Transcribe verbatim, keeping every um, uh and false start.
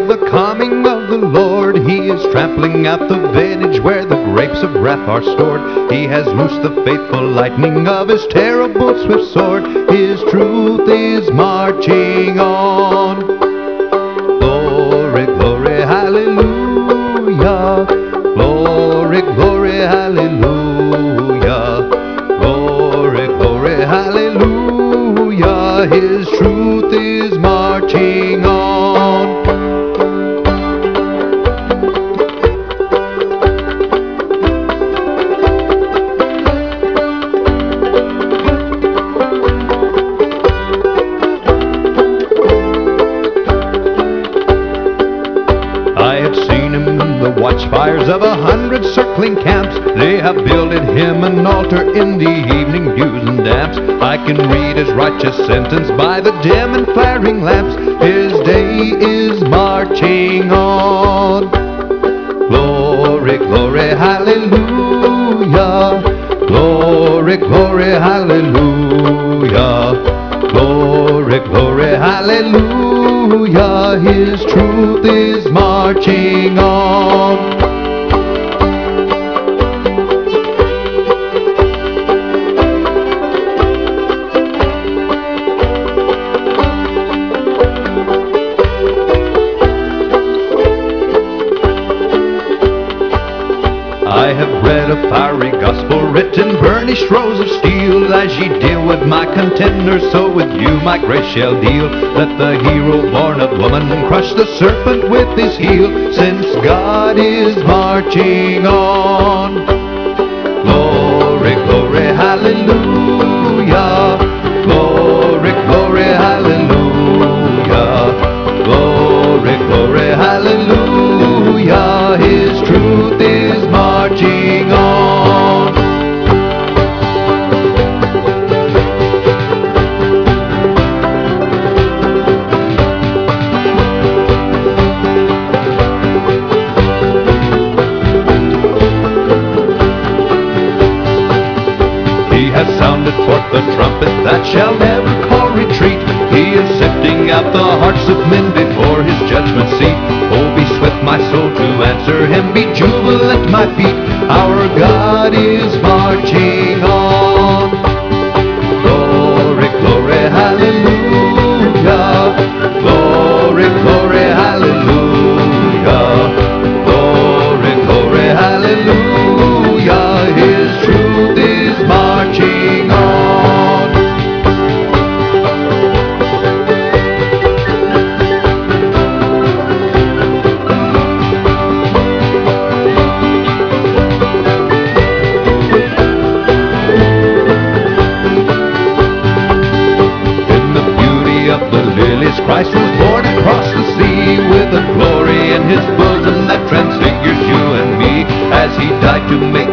of the coming of the Lord. He is trampling out the vintage where the grapes of wrath are stored. He has loosed the faithful lightning of his terrible swift sword. His truth is marching on. Glory, glory, hallelujah. Glory, glory, hallelujah. Glory, glory, hallelujah. His truth is marching on. I have seen him in the watchfires of a hundred circling camps. They have builded him an altar in the evening dews and damps. I can read his righteous sentence by the dim and flaring lamps. His day is marching on. Glory, glory, hallelujah. Glory, glory, hallelujah. Glory, glory, hallelujah. His truth is marching on. I have read a fiery gospel written burnished rows of steel. As ye deal with my contenders, so with you my grace shall deal. Let the hero born of woman crush the serpent with his heel, since God is marching on. Glory, glory, hallelujah. Glory, glory, hallelujah. Glory, glory, hallelujah. His truth is marching on. He has sounded forth the trumpet that shall never call retreat. He is sifting out the hearts of men before his judgment seat. Oh, be swift, my soul, to answer him. Be jubilant, my feet. Our God is marching on. Glory, glory, hallelujah. Glory, glory, hallelujah. Glory, glory, hallelujah. His truth is marching on. Christ was born across the sea, with a glory in his bosom that transfigures you and me, as he died to make